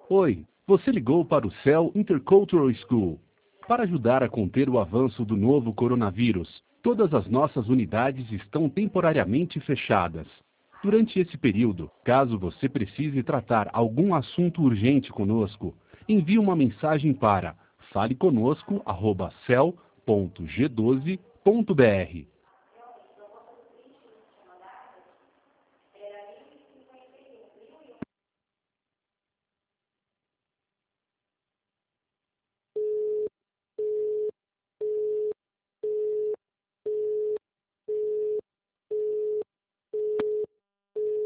Oi, você ligou para o CEL Intercultural School. Para ajudar a conter o avanço do novo coronavírus, todas as nossas unidades estão temporariamente fechadas. Durante esse período, caso você precise tratar algum assunto urgente conosco, envie uma mensagem para faleconosco@cel.g12.br.